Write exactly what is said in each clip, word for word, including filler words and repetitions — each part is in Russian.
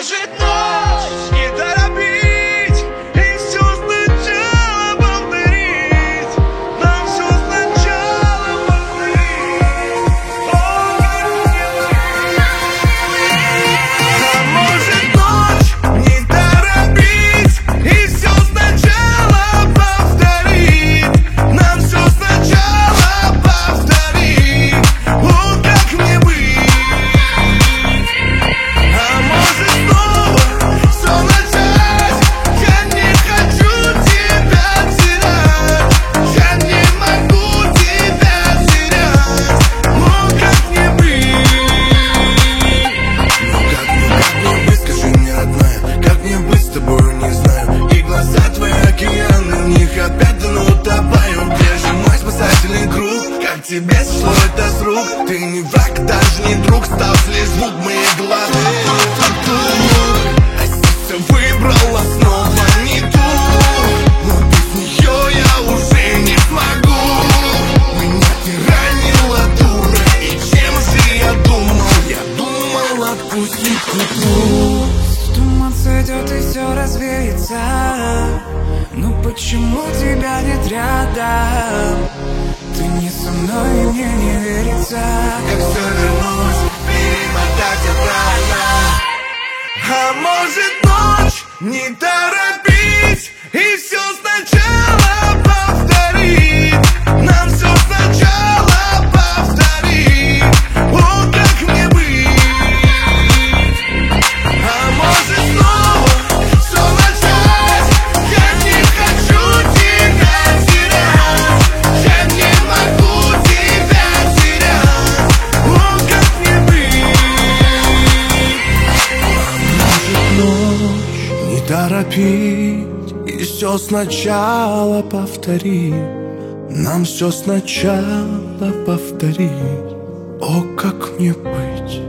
может ночь не торопить и все сначала повторить. Нам все сначала повторить. А может ночь не торопить и все сначала повторить. Нам все сначала повторить. О, как мне быть? А может снова все начать? Я не хочу тебя терять. Я не могу тебя терять. О, как мне быть? Ну как, ну как мне быть, скажи мне, родная? Как мне быть с тобою, не знаю. И глаза твои океаны, в них опять тону утопаю. Где же мой спасательный круг? Как тебе сошло это с рук? Ты не враг, даже не друг. Став лишь звук моей головы. А сердце выбрало снова не ту. Но без нее я уже не смогу. Меня ты ранила, дура. И чем же я думал? Я думал отпустить куклу. Туман сойдет и все развеется. Ну почему тебя нет рядом? Ты не со мной и мне не верится. Как все вернулось, перемотать обратно. А может ночь не торопить и все сначала повторить. Нам все сначала повторить. О, как мне быть? А может снова все начать? Я не хочу тебя терять. Я не могу тебя терять. О, как мне быть? А может ночь не торопить и все сначала повторить. Нам все сначала повторить. О, как мне быть?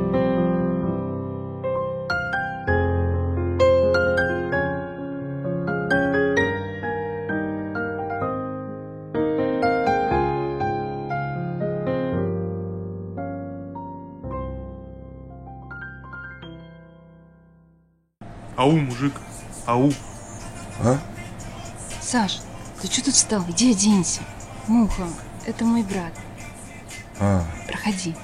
Ау, мужик, ау. А? Саш, ты что тут встал? Иди оденься. Муха, это мой брат. А, Проходи.